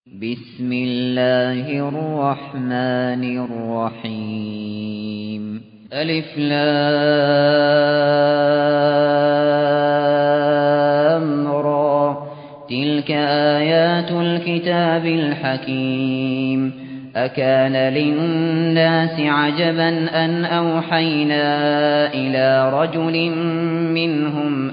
بسم الله الرحمن الرحيم ألف لام را تلك آيات الكتاب الحكيم أكان للناس عجبا أن أوحينا إلى رجل منهم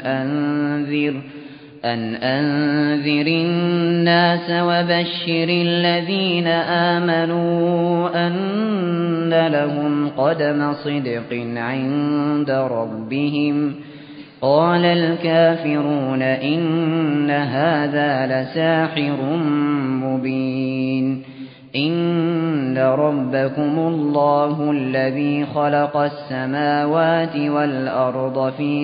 أن أنذر الناس وبشر الذين آمنوا أن لهم قدم صدق عند ربهم قال الكافرون إن هذا لساحر مبين إن ربكم الله الذي خلق السماوات والأرض في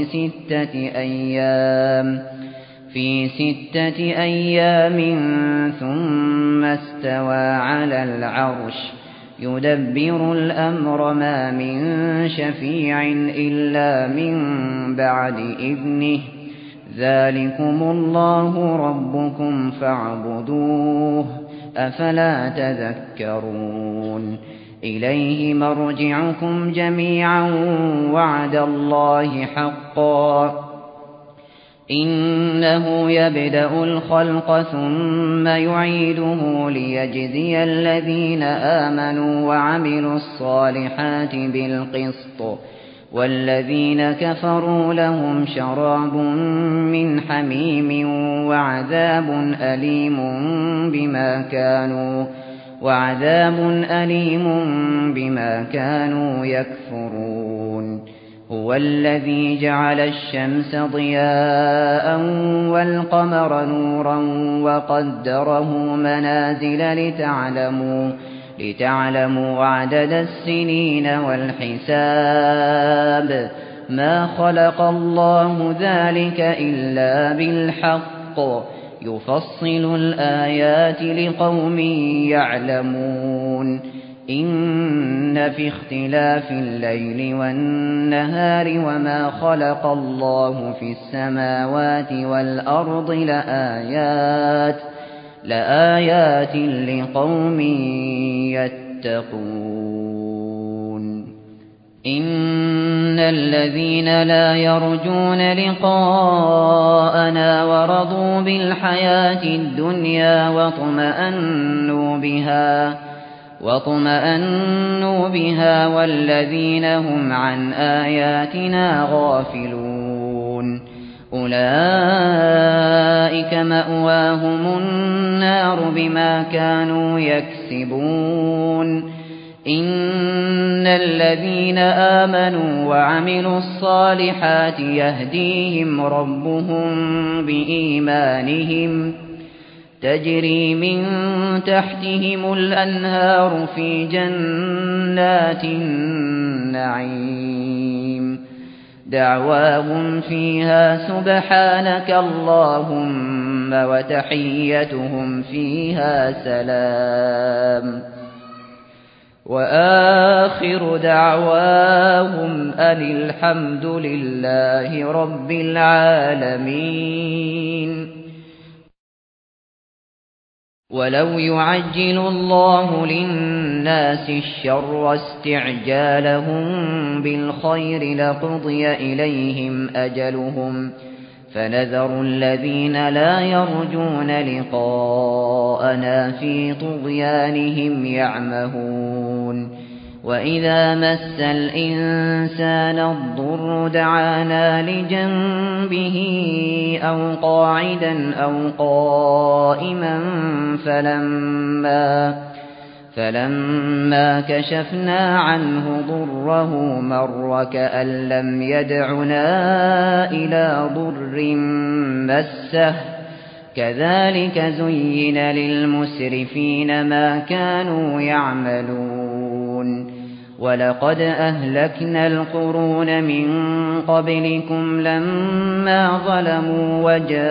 ستة أيام ثم استوى على العرش يدبر الأمر ما من شفيع إلا من بعد إذنه ذلكم الله ربكم فاعبدوه أفلا تذكرون إليه مرجعكم جميعا وعد الله حقا إنه يبدأ الخلق ثم يعيده ليجزي الذين آمنوا وعملوا الصالحات بالقسط والذين كفروا لهم شراب من حميم وعذاب أليم بما كانوا يكفرون هو الذي جعل الشمس ضياء والقمر نورا وقدره منازل لتعلموا عدد السنين والحساب ما خلق الله ذلك إلا بالحق يفصل الآيات لقوم يعلمون إن في اختلاف الليل والنهار وما خلق الله في السماوات والأرض لآيات لقوم يتقون إن الذين لا يرجون لقاءنا ورضوا بالحياة الدنيا واطمأنوا بها والذين هم عن آياتنا غافلون أولئك مأواهم النار بما كانوا يكسبون إن الذين آمنوا وعملوا الصالحات يهديهم ربهم بإيمانهم تجري من تحتهم الأنهار في جنات النعيم دعواهم فيها سبحانك اللهم وتحيتهم فيها سلام وآخر دعواهم أن الحمد لله رب العالمين ولو يعجل الله للناس الشر استعجالهم بالخير لقضي إليهم أجلهم فنذر الذين لا يرجون لقاءنا في طغيانهم يعمهون وإذا مس الإنسان الضر دعانا لجنبه أو قاعدا أو قائما فلما كشفنا عنه ضره مر كأن لم يدعنا إلى ضر مسه كذلك زين للمسرفين ما كانوا يعملون ولقد أهلكنا القرون من قبلكم لما ظلموا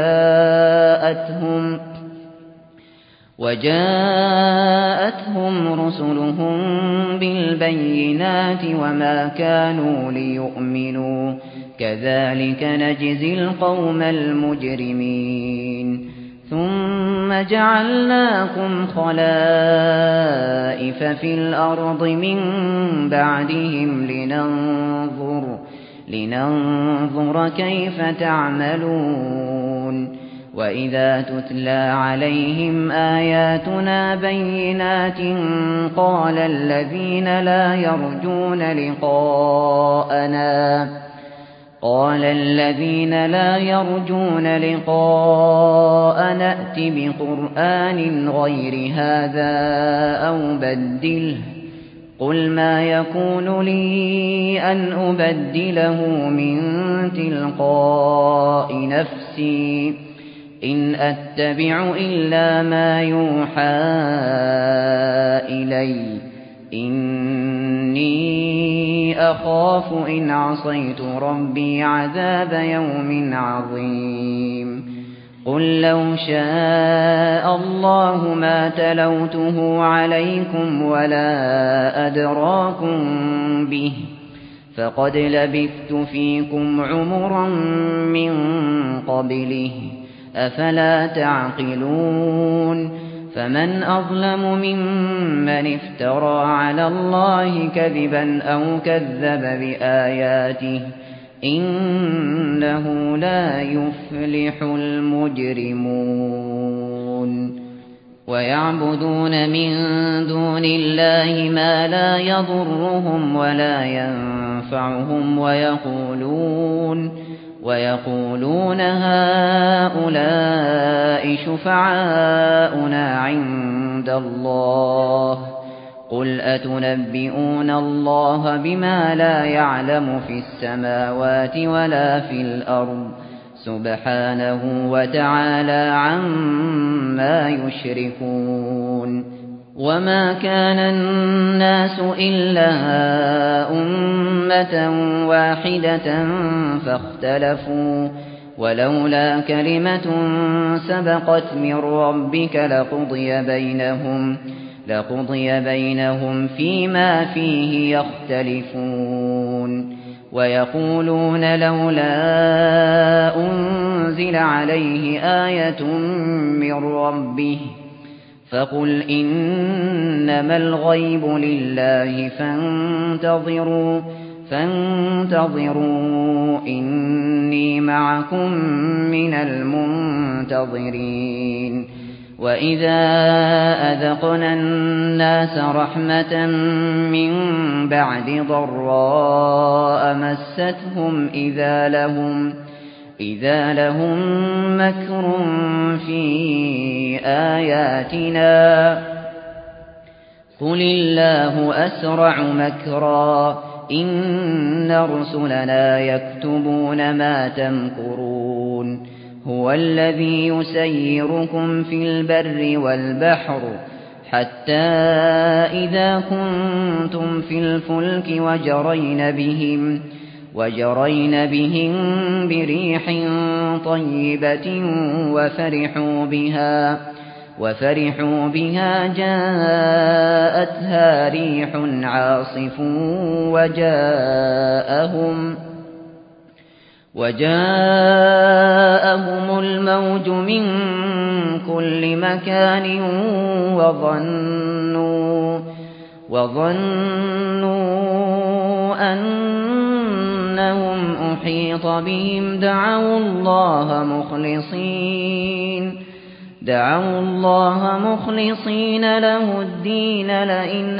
وجاءتهم رسلهم بالبينات وما كانوا ليؤمنوا كذلك نجزي القوم المجرمين ثم ثم جعلناكم خلائف في الأرض من بعدهم لننظر كيف تعملون وإذا تتلى عليهم آياتنا بينات قال الذين لا يرجون لقاءنا ائت بقرآن غير هذا أو بدله قل ما يكون لي أن أبدله من تلقاء نفسي إن أتبع إلا ما يوحى إلي إني أخاف إن عصيت ربي عذاب يوم عظيم قل لو شاء الله ما تلوته عليكم ولا أدراكم به فقد لبثت فيكم عمرا من قبله أفلا تعقلون فمن أظلم ممن افترى على الله كذبا أو كذب بآياته إنه لا يفلح المجرمون ويعبدون من دون الله ما لا يضرهم ولا ينفعهم ويقولون هؤلاء شفعاؤنا عند الله قل أتنبئون الله بما لا يعلم في السماوات ولا في الأرض سبحانه وتعالى عما يشركون وما كان الناس إلا أمة واحدة فاختلفوا ولولا كلمة سبقت من ربك لقضي بينهم فيما فيه يختلفون ويقولون لولا أنزل عليه آية من ربه فقل إنما الغيب لله فانتظروا إني معكم من المنتظرين وإذا أذقنا الناس رحمة من بعد ضراء مستهم إذا لهم مكر في آياتنا قل الله أسرع مكرا إن رسلنا يكتبون ما تمكرون هو الذي يسيركم في البر والبحر حتى إذا كنتم في الفلك وجرين بهم بريح طيبة وفرحوا بها جاءتها ريح عاصف وجاءهم الموج من كل مكان وظنوا أنهم أحيط بهم دعوا الله مخلصين له الدين لئن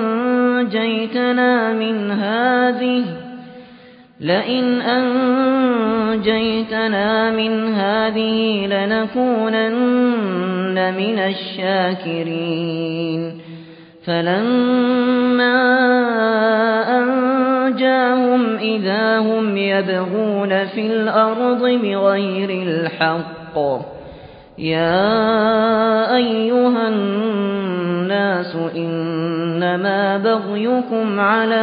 أنجيتنا من هذه لنكونن من الشاكرين فلما أنجاهم إذا هم يبغون في الأرض بغير الحق يا أيها الناس إنما بغيكم على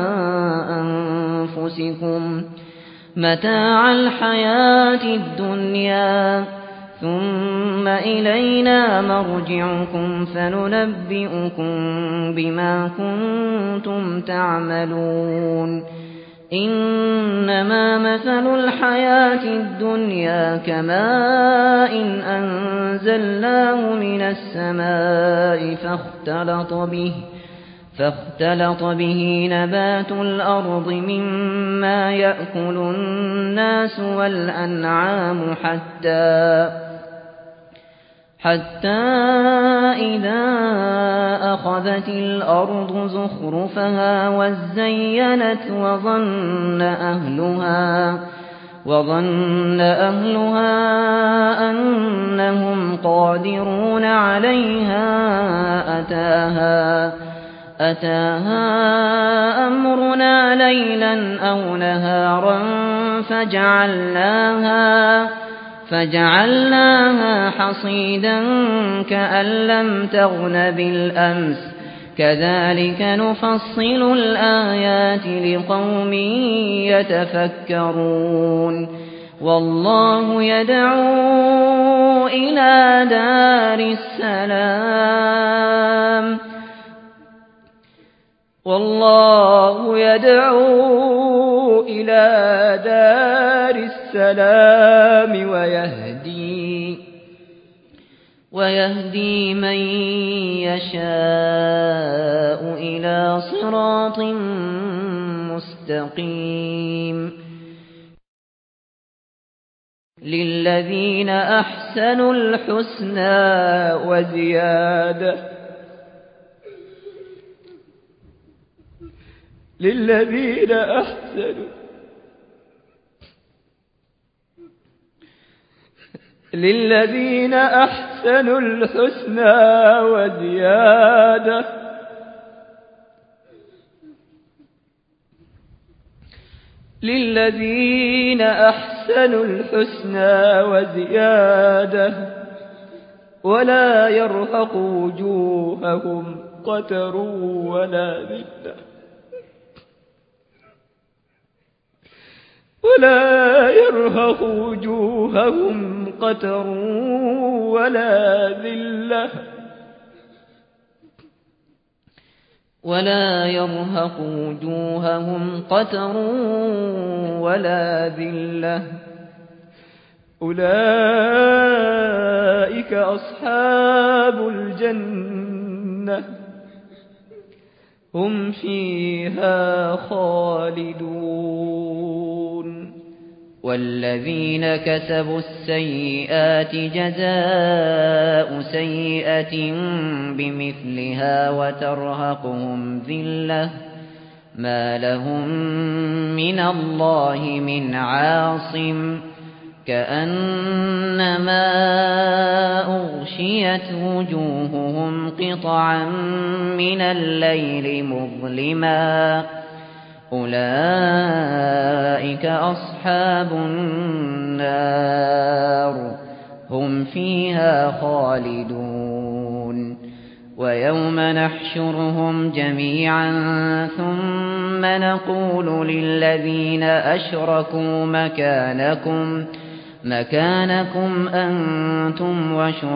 أنفسكم متاع الحياة الدنيا ثم إلينا مرجعكم فننبئكم بما كنتم تعملون إنما مثل الحياة الدنيا كماء أنزلناه من السماء فاختلط به نبات الأرض مما يأكل الناس والأنعام حتى إذا أخذت الأرض زخرفها وزينت وظن أهلها أنهم قادرون عليها أتاها أمرنا ليلا أو نهارا فجعلناها حصيدا كأن لم تغن بالأمس كذلك نفصل الآيات لقوم يتفكرون والله يدعو إلى دار السلام ويهدي من يشاء إلى صراط مستقيم للذين أحسنوا الحسنى وزيادة للذين أحسنوا الحسنى وزيادة ولا يرهق وجوههم قتر ولا ذلة أولئك أصحاب الجنة هم فيها خالدون والذين كسبوا السيئات جزاء سيئة بمثلها وترهقهم ذلة ما لهم من الله من عاصم كأنما أغشيت وجوههم قطعا من الليل مظلما أولئك أصحاب النار هم فيها خالدون ويوم نحشرهم جميعا ثم نقول للذين أشركوا مكانكم أنتم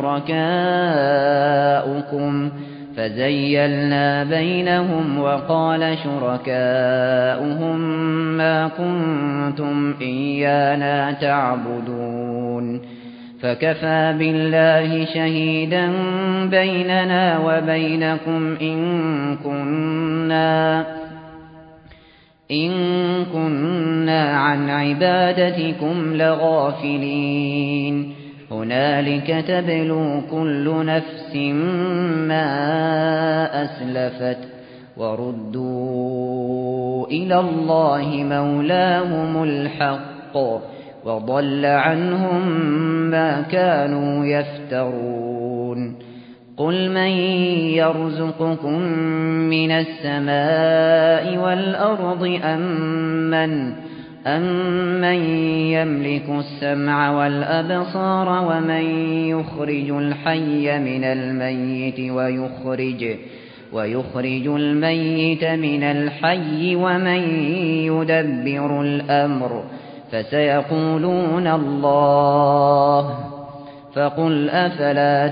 وشركاؤكم فزيلنا بينهم وقال شركاؤهم ما كنتم إيانا تعبدون فكفى بالله شهيدا بيننا وبينكم إن كنا عن عبادتكم لغافلين هنالك تبلو كل نفس ما أسلفت وردوا إلى الله مولاهم الحق وضل عنهم ما كانوا يفترون قل من يرزقكم من السماء والأرض أمن يملك السمع والأبصار ومن يخرج الحي من الميت ويخرج الميت من الحي ومن يدبر الأمر فسيقولون الله فقل أفلا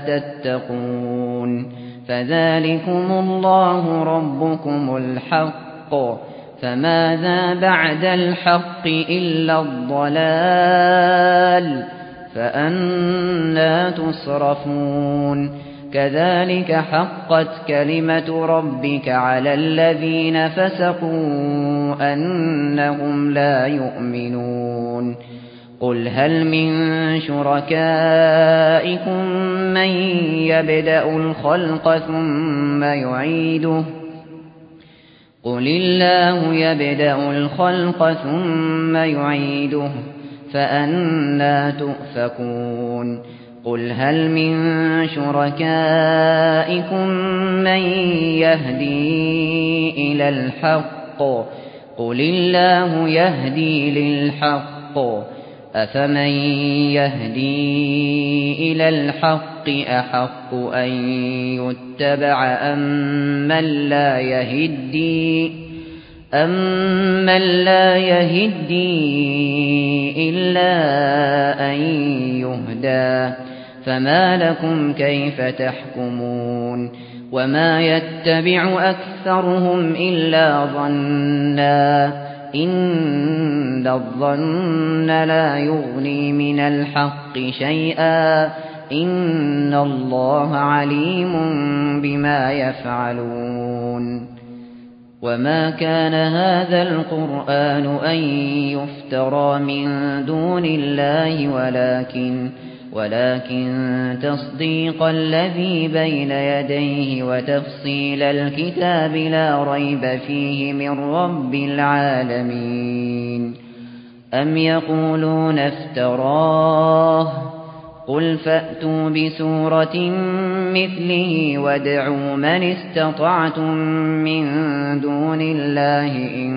تتقون فذلكم الله ربكم الحق فماذا بعد الحق إلا الضلال فأنى تصرفون كذلك حقت كلمة ربك على الذين فسقوا أنهم لا يؤمنون قل هل من شركائكم من يبدأ الخلق ثم يعيده قل الله يبدأ الخلق ثم يعيده فأنى تؤفكون قل هل من شركائكم من يهدي إلى الحق قل الله يهدي للحق أفمن يهدي إلى الحق أحق أن يتبع أمن لا يهدي إلا أن يهدى فما لكم كيف تحكمون وما يتبع أكثرهم إلا ظنا إن الظن لا يغني من الحق شيئا إن الله عليم بما يفعلون وما كان هذا القرآن أن يفترى من دون الله ولكن تصديق الذي بين يديه وتفصيل الكتاب لا ريب فيه من رب العالمين أم يقولون افتراه قل فأتوا بسورة مثله وادعوا من استطعتم من دون الله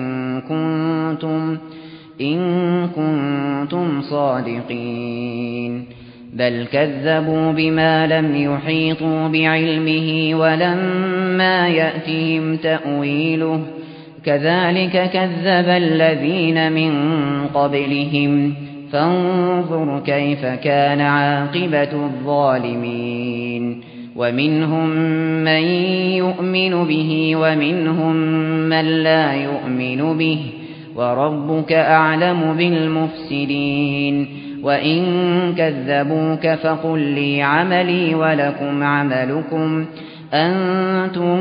إن كنتم صادقين بل كذبوا بما لم يحيطوا بعلمه ولما يأتهم تأويله كذلك كذب الذين من قبلهم فانظر كيف كان عاقبة الظالمين ومنهم من يؤمن به ومنهم من لا يؤمن به وربك أعلم بالمفسدين وإن كذبوك فقل لي عملي ولكم عملكم أنتم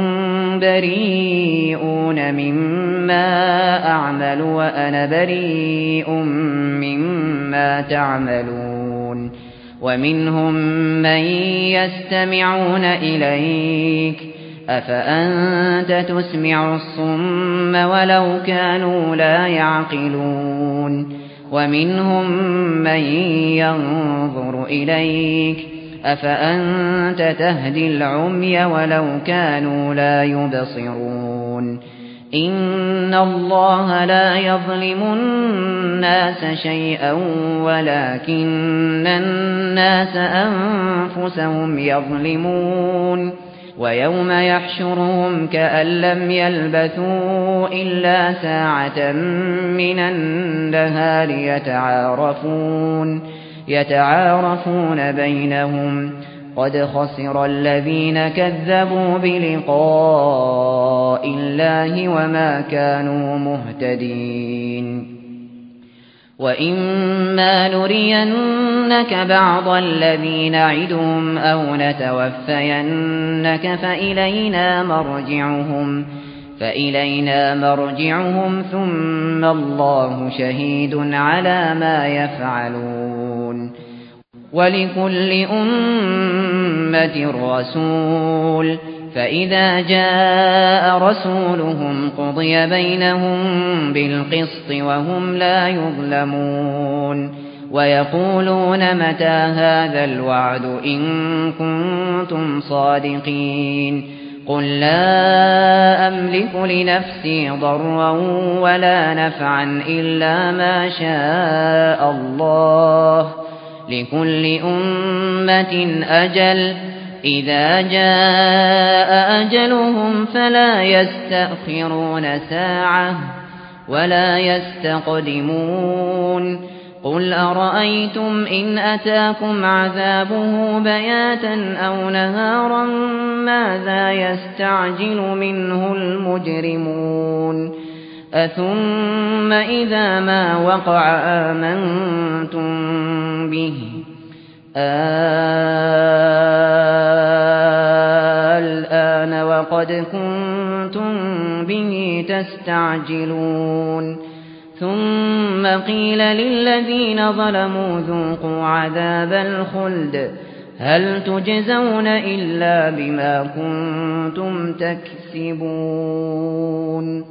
بريئون مما أعمل وأنا بريء مما تعملون ومنهم من يستمعون إليك أفأنت تسمع الصم ولو كانوا لا يعقلون ومنهم من ينظر إليك أفأنت تهدي العمي ولو كانوا لا يبصرون إن الله لا يظلم الناس شيئا ولكن الناس أنفسهم يظلمون ويوم يحشرهم كأن لم يلبثوا إلا ساعة من النهار يتعارفون بينهم قد خسر الذين كذبوا بلقاء الله وما كانوا مهتدين وإما نرينك بعض الذين نعدهم أو نتوفينك فإلينا مرجعهم ثم الله شهيد على ما يفعلون ولكل أمة رسول فإذا جاء رسولهم قضي بينهم بالقسط وهم لا يظلمون ويقولون متى هذا الوعد إن كنتم صادقين قل لا أملك لنفسي ضرا ولا نفعا إلا ما شاء الله لكل أمة أجل إذا جاء أجلهم فلا يستأخرون ساعة ولا يستقدمون قل أرأيتم إن أتاكم عذابه بياتا أو نهارا ماذا يستعجل منه المجرمون أثم إذا ما وقع آمنتم به الآن وقد كنتم به تستعجلون ثم قيل للذين ظلموا ذوقوا عذاب الخلد هل تجزون إلا بما كنتم تكسبون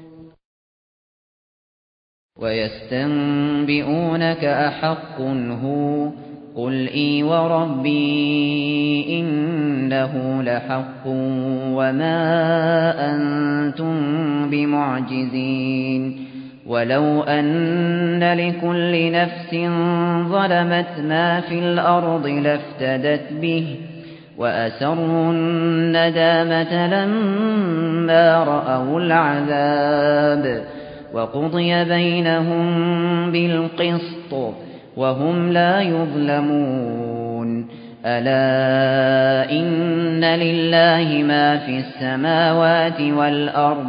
ويستنبئونك أحق هو قل إي وربي إنه لحق وما أنتم بمعجزين ولو أن لكل نفس ظلمت ما في الأرض لافتدت به وأسروا الندامة لما رأوا العذاب وقضي بينهم بالقسط وهم لا يظلمون ألا إن لله ما في السماوات والأرض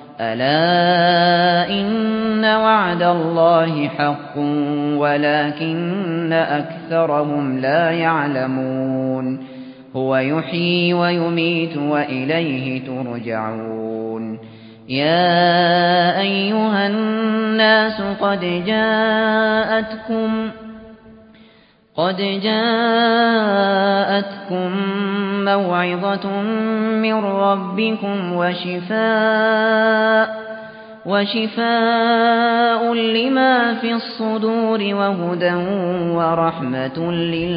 ألا إن وعد الله حق ولكن أكثرهم لا يعلمون هو يحيي ويميت وإليه ترجعون يا أيها الناس قد جاءتكم موعظة من ربكم وشفاء لما في الصدور وهدى ورحمة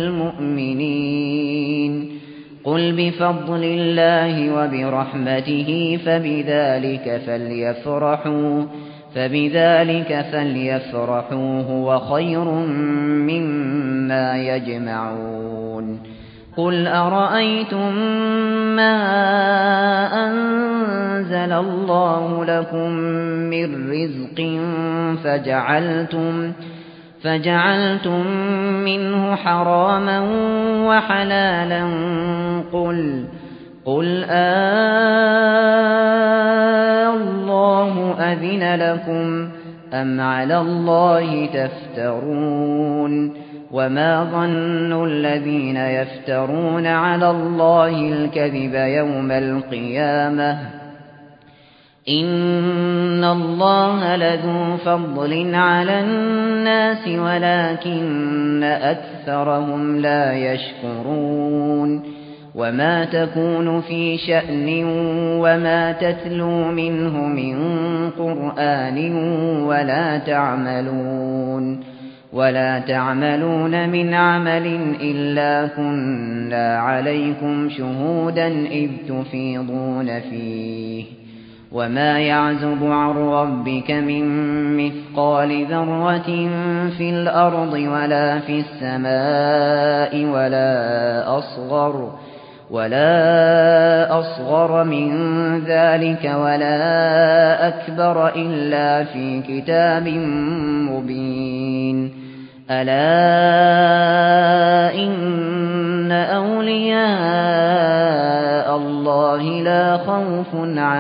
للمؤمنين قل بفضل الله وبرحمته فبذلك فليفرحوا هو خير مما يجمعون قل أرأيتم ما أنزل الله لكم من رزق فجعلتم منه حراما وحلالا قل الله أذن لكم أم على الله تفترون وما ظن الذين يفترون على الله الكذب يوم القيامة إن الله لذو فضل على الناس ولكن أكثرهم لا يشكرون وما تكون في شأن وما تتلو منه من قرآن ولا تعملون من عمل إلا كنا عليكم شهودا إذ تفيضون فيه وما يعزب عن ربك من مثقال ذرة في الأرض ولا في السماء ولا أصغر من ذلك ولا أكبر إلا في كتاب مبين ألا إن أولياء الله لا خوف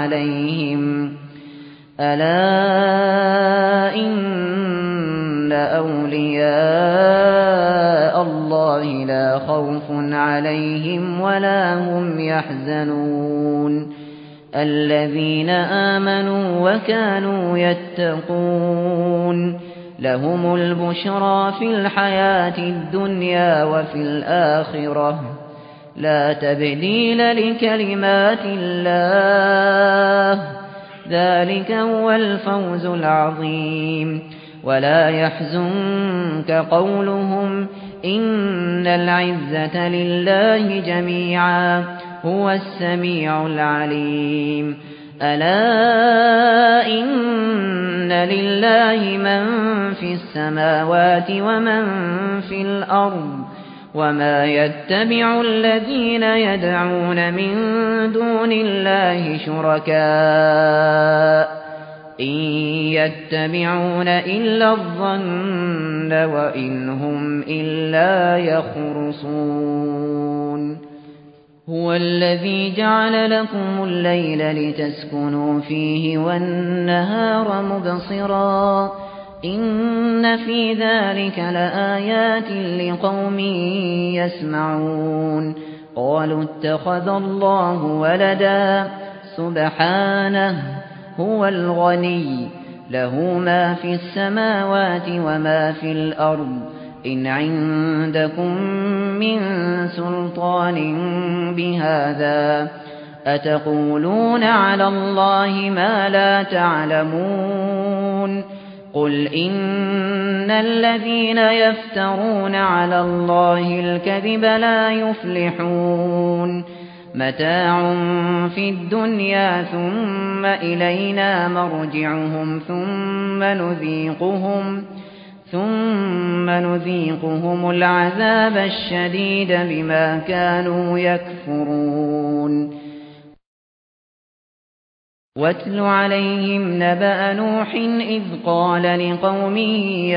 عليهم ولا هم يحزنون الذين آمنوا وكانوا يتقون لهم البشرى في الحياة الدنيا وفي الآخرة لا تبديل لكلمات الله ذلك هو الفوز العظيم ولا يحزنك قولهم إن العزة لله جميعا هو السميع العليم ألا إن لله من في السماوات ومن في الأرض وما يتبع الذين يدعون من دون الله شركاء إن يتبعون إلا الظن وإن هم إلا يخرصون. وإن هم إلا يخرصون وما ظن الذين يفترون على الله الكذب يوم القيامة إن الله لذو فضل على الناس ولكن أكثرهم لا يشكرون وما تكون في شأن وما تتلو منه من قرآن ولا تعملون من عمل إلا كنا عليكم شهودا إذ تفيضون فيه وما يعزب عن ربك من مثقال ذرة في الأرض ولا في السماء ولا أصغر من ذلك ولا أكبر إلا في كتاب مبين ألا إن أولياء الله لا خوف عليهم ولا هم يحزنون الذين آمنوا وكانوا يتقون هو الذي جعل لكم الليل لتسكنوا فيه والنهار مبصرا إن في ذلك لآيات لقوم يسمعون قالوا اتخذ الله ولدا سبحانه هو الغني له ما في السماوات وما في الأرض إن عندكم من سلطان بهذا أتقولون على الله ما لا تعلمون قل إن الذين يفترون على الله الكذب لا يفلحون متاع في الدنيا ثم إلينا مرجعهم ثم نذيقهم العذاب الشديد بما كانوا يكفرون واتل عليهم نبأ نوح إذ قال لقومه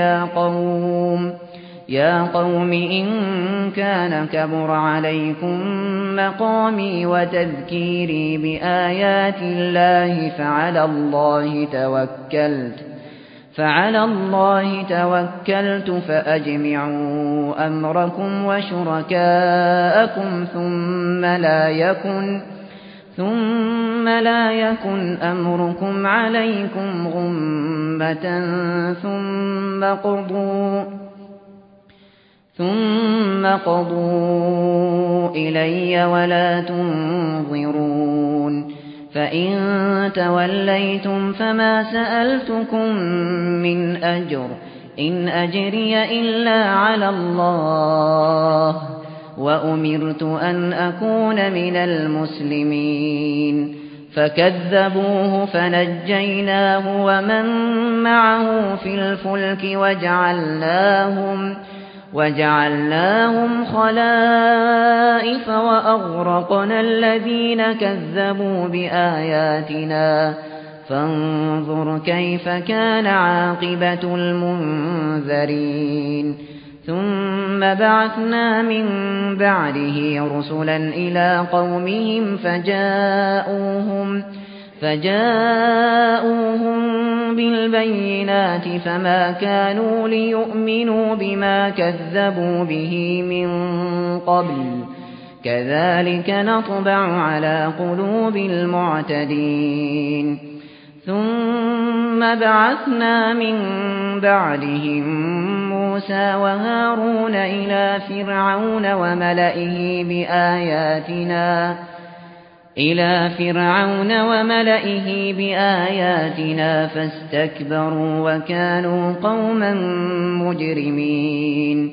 يا قوم إن كان كبر عليكم مقامي وتذكيري بآيات الله فعلى الله توكلت فأجمعوا أمركم وشركاءكم ثم لا يكن أمركم عليكم غمة ثم قضوا إلي ولا تنظرون فإن توليتم فما سألتكم من أجر إن أجري إلا على الله وأمرت أن أكون من المسلمين فكذبوه فنجيناه ومن معه في الفلك وجعلناهم خلائف وأغرقنا الذين كذبوا بآياتنا فانظر كيف كان عاقبة المنذرين ثم بعثنا من بعده رسلا إلى قومهم فجاءوهم بالبينات فما كانوا ليؤمنوا بما كذبوا به من قبل كذلك نطبع على قلوب المعتدين ثم بعثنا من بعدهم موسى وهارون إلى فرعون وملئه بآياتنا فاستكبروا وكانوا قوما مجرمين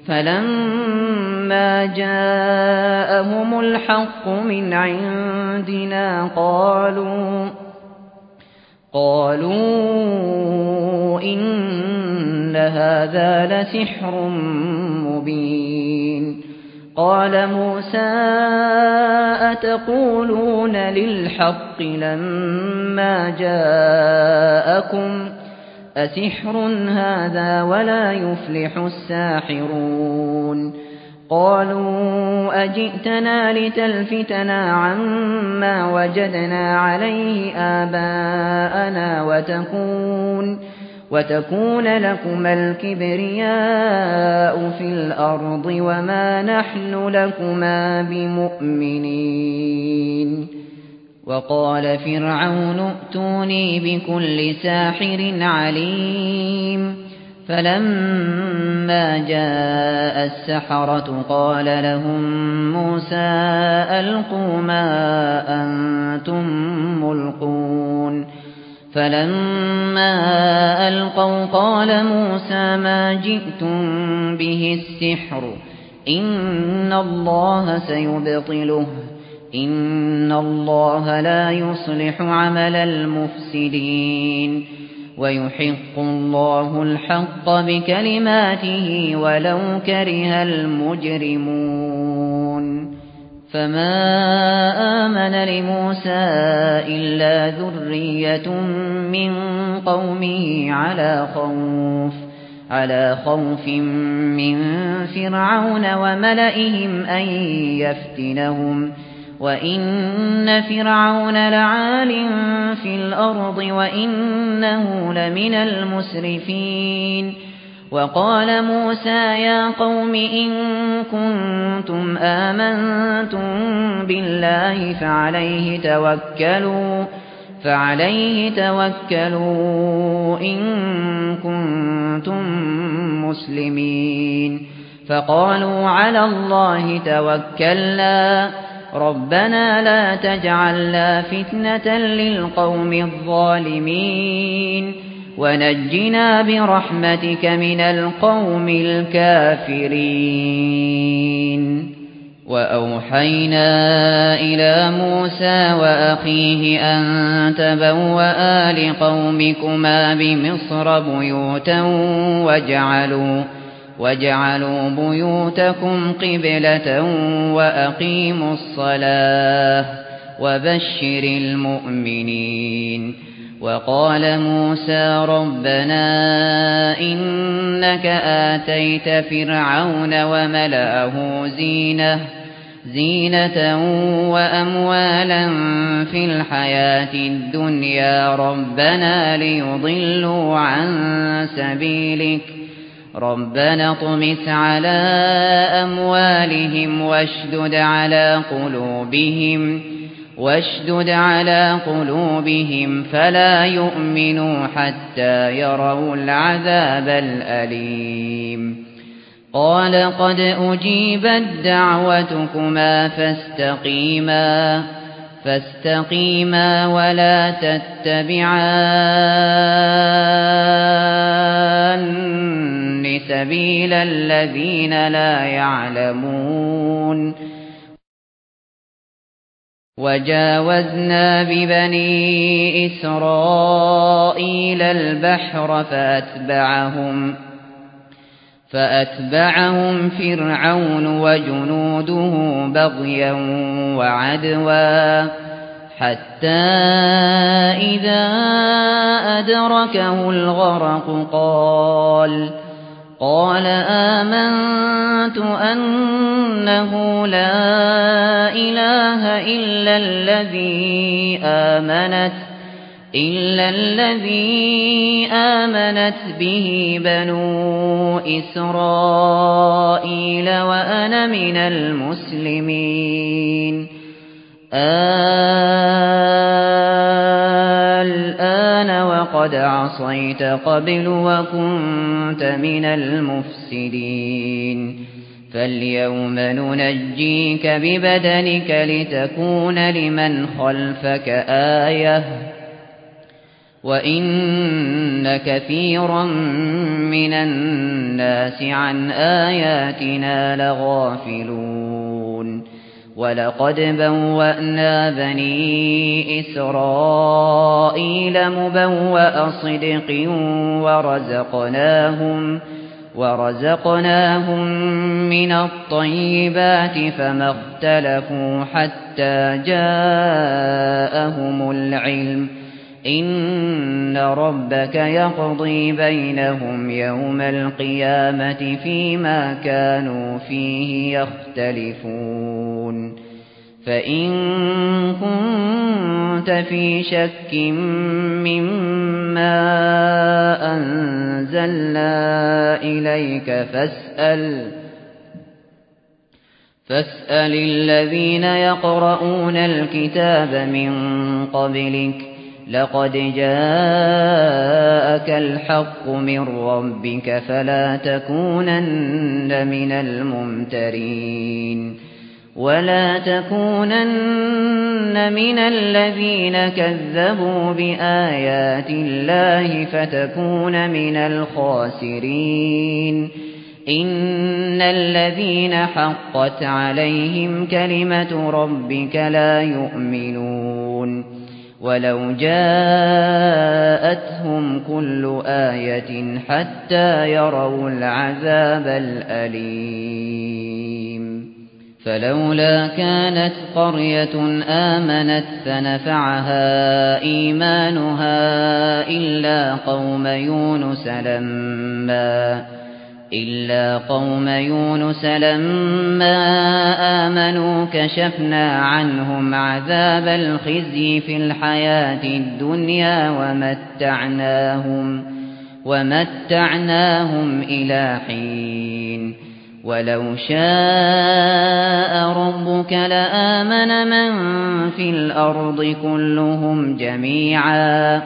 فلما جاءهم الحق من عندنا قالوا إن هذا لسحر مبين قال موسى أتقولون للحق لما جاءكم أسحر هذا ولا يفلح الساحرون قالوا أجئتنا لتلفتنا عما وجدنا عليه آباءنا وتكون لكما الكبرياء في الأرض وما نحن لكما بمؤمنين وقال فرعون ائتوني بكل ساحر عليم فلما جاء السحرة قال لهم موسى ألقوا ما أنتم ملقون فلما ألقوا قال موسى ما جئتم به السحر إن الله سيبطله إن الله لا يصلح عمل المفسدين ويحق الله الحق بكلماته ولو كره المجرمون فما آمن لموسى إلا ذرية من قومه على خوف من فرعون وملئهم أن يفتنهم وإن فرعون لعال في الأرض وإنه لمن المسرفين وقال موسى يا قوم إن كنتم آمنتم بالله فعليه توكلوا إن كنتم مسلمين فقالوا على الله توكلنا ربنا لا تجعلنا فتنة للقوم الظالمين ونجنا برحمتك من القوم الكافرين وأوحينا إلى موسى وأخيه أن تبوأ لقومكما بمصر بيوتا واجعلوا بيوتكم قبلة وأقيموا الصلاة وبشر المؤمنين وقال موسى ربنا إنك آتيت فرعون وملأه زينة وأموالا في الحياة الدنيا ربنا ليضلوا عن سبيلك ربنا اطمس على أموالهم واشدد على قلوبهم فلا يؤمنوا حتى يروا العذاب الأليم قال قد أجيبت دعوتكما فاستقيما ولا تتبعان سبيل الذين لا يعلمون وجاوزنا ببني إسرائيل البحر فأتبعهم فرعون وجنوده بغيا وعدوا حتى إذا أدركه الغرق قال آمنت أنه لا إله إلا الذي آمنت به بنو إسرائيل وأنا من المسلمين الآن وقد عصيت قبل وكنت من المفسدين فاليوم ننجيك ببدنك لتكون لمن خلفك آية وإن كثيرا من الناس عن آياتنا لغافلون ولقد بوأنا بني إسرائيل مبوأ صدق ورزقناهم من الطيبات فما اختلفوا حتى جاءهم العلم إن ربك يقضي بينهم يوم القيامة فيما كانوا فيه يختلفون فإن كنت في شك مما أنزلنا إليك فاسأل الذين يقرؤون الكتاب من قبلك لقد جاءك الحق من ربك فلا تكونن من الممترين ولا تكونن من الذين كذبوا بآيات الله فتكون من الخاسرين إن الذين حقت عليهم كلمة ربك لا يؤمنون ولو جاءتهم كل آية حتى يروا العذاب الأليم فلولا كانت قرية آمنت فنفعها إيمانها إلا قوم يونس لما آمنوا كشفنا عنهم عذاب الخزي في الحياة الدنيا ومتعناهم إلى حين ولو شاء ربك لآمن من في الأرض كلهم جميعا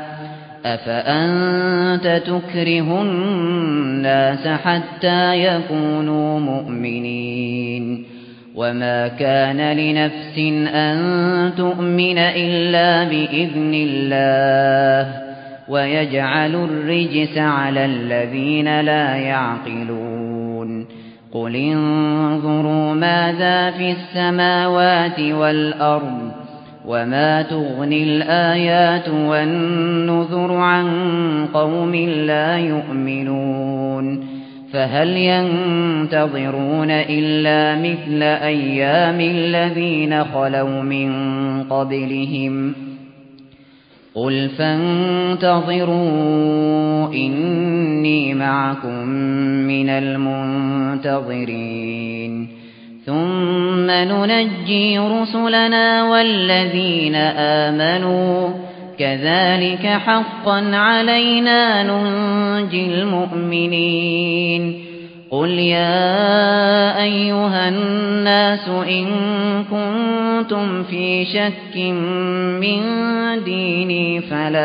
أفأنت تكره الناس حتى يكونوا مؤمنين وما كان لنفس أن تؤمن إلا بإذن الله ويجعل الرجس على الذين لا يعقلون قل انظروا ماذا في السماوات والأرض وما تغني الآيات والنذر عن قوم لا يؤمنون فهل ينتظرون إلا مثل أيام الذين خلوا من قبلهم قل فانتظروا إني معكم من المنتظرين ثم ننجي رسلنا والذين آمنوا كذلك حقا علينا ننجي المؤمنين قل يا أيها الناس إن كنتم في شك من ديني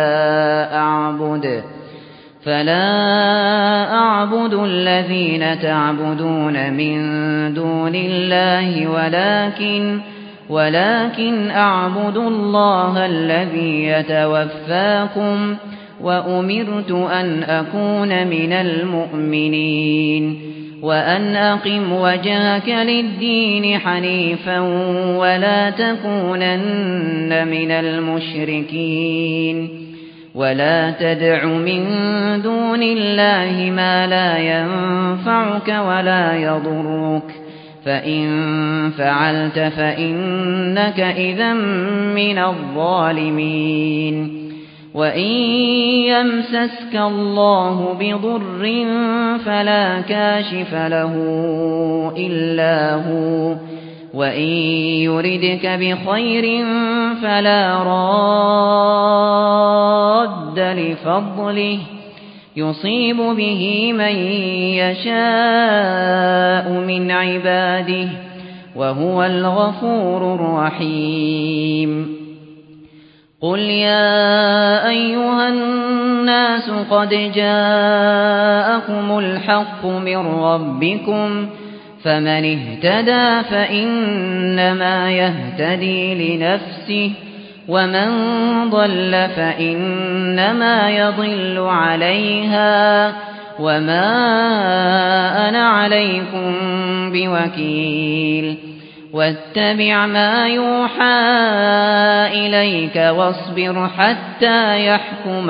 فلا أعبد الذين تعبدون من دون الله ولكن أعبد الله الذي يتوفاكم وأمرت أن أكون من المؤمنين وأن أقم وجهك للدين حنيفا ولا تكونن من المشركين ولا تدع من دون الله ما لا ينفعك ولا يضرك فإن فعلت فإنك إذا من الظالمين وإن يمسسك الله بضر فلا كاشف له إلا هو وإن يردك بخير فلا راد لفضله يصيب به من يشاء من عباده وهو الغفور الرحيم قل يا أيها الناس قد جاءكم الحق من ربكم فمن اهتدى فإنما يهتدي لنفسه ومن ضل فإنما يضل عليها وما أنا عليكم بوكيل واتبع ما يوحى إليك واصبر حتى يحكم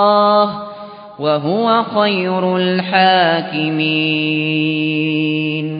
الله وهو خير الحاكمين